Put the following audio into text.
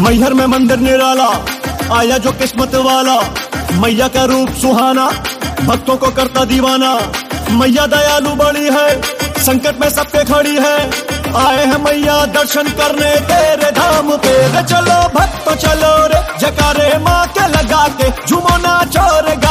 मैहर में मंदिर निराला, आया जो किस्मत वाला। मैया का रूप सुहाना, भक्तों को करता दीवाना। मैया दयालु बड़ी है, संकट में सबके खड़ी है। आए हैं मैया दर्शन करने तेरे धाम पे रे। चलो भक्तो चलो रे, जयकारे माँ के लगा के झूमो नाचो रे।